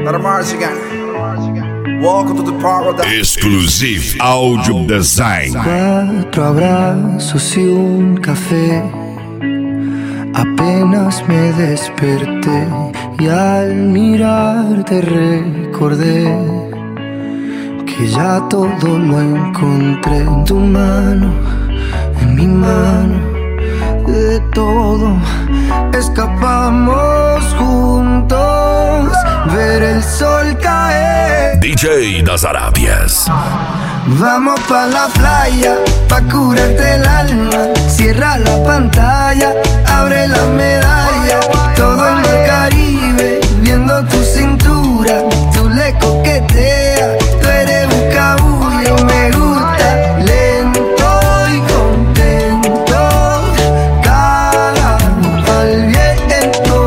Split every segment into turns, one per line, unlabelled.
Not a Marzigan. Welcome to the paradise.
Exclusive Audio Design.
4 abrazos y un café. Apenas me desperté y al mirarte recordé que ya todo lo encontré en tu mano, en mi mano. De todo escapamos juntos, ver el sol caer.
DJ Das Arábias.
Vamos pa' la playa, pa' curarte el alma. Cierra la pantalla, abre la medalla. Todo el mar Caribe, viendo tu cintura. Tú le coqueteas, tú eres un cabullo. Me gusta lento y contento. Cara al viento,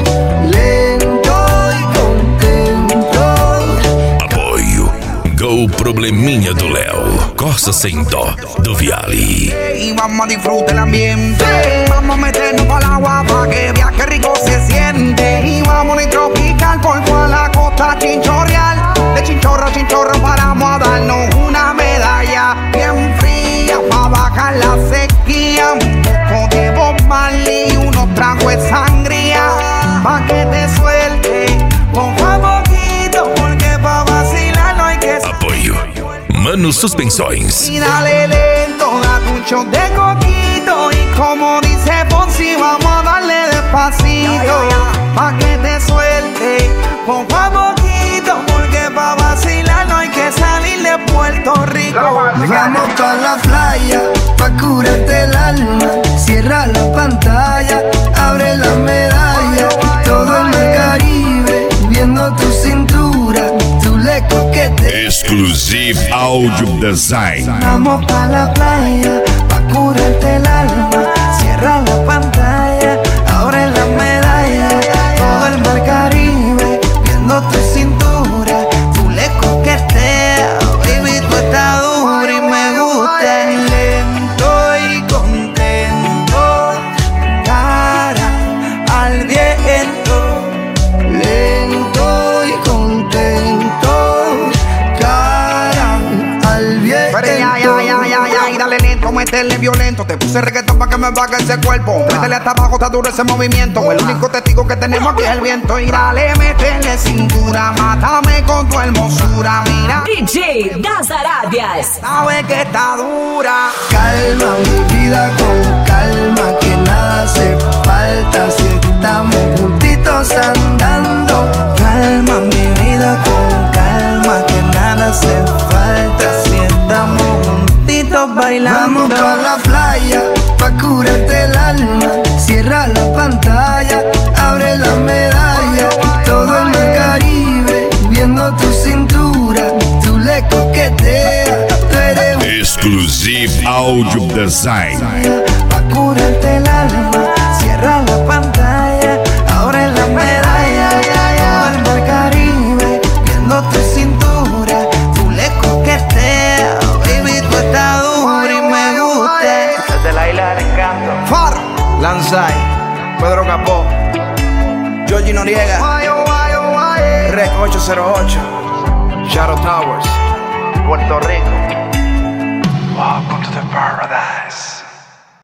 lento y contento.
Apoio Go Probleminha do Léo. Costa Sem Dó do Viali.
Y vamos a disfrutar el ambiente. Vamos a meternos para el agua para que viaje rico se siente. Y vamos a tropical por toda la costa chinchorreal. De chinchorro a chinchorro paramos a darnos una medalla bien fría para bajar la sequía. Un poco de Bob Marley y unos tragos de sangría pa' que te suelte poco a poquito, porque pa' vacilar no hay que
Apoio Mano Suspensões.
y dale lento, date un shot de coquito. Y como dice Fonsi, vamos a darle despacito pa' que te suelte poco a poquito, porque pa' vacilar no hay que salir de Puerto Rico.
Vamos pa' la playa, pa' curarte el alma. Cierra la pantalla, abre la medalla. Todo el mar Caribe, viendo tu cintura. Tú le coqueteas.
Exclusive Audio Design.
Vamos pa' la playa, pa' curarte el alma. Cierra la pantalla, abre la medalla. Todo el mar Caribe, viendo tu cintura. Tú le coqueteas, baby, tú estás dura y me gusta. Lento y contento, cara al viento. Lento y contento, cara al viento.
Pero ya, dale lento, métele violento. Te puse reggaetón pa' que me baje ese cuerpo. Métele hasta abajo, está duro ese movimiento. El único testigo que tenemos aquí es el viento. Y dale, métele cintura, mátame con tu hermosura, mira.
DJ Das Arábias.
Sabe que está dura.
Calma mi vida con calma, que nada hace falta si estamos juntitos andando. Calma mi vida con calma, que nada hace falta si estamos juntitos bailando. Vamos pa' la playa, pa' curarte el alma. Cierra la pantalla, abre la medalla. Todo el mar Caribe, viendo tu cintura. Tú le coqueteas, tú eres un
Exclusive Audio Design.
pa' curarte el alma, cierra la pantalla, abre la medalla. Todo el mar Caribe, viendo tu cintura. Tú le coqueteas, baby, tú estás dura y me gusta.
Desde la isla del encanto. Far, Lanzai, Pedro Capó, Georgie Noriega, Rec 808, Shadow Towers, Puerto Rico. Welcome to the paradise.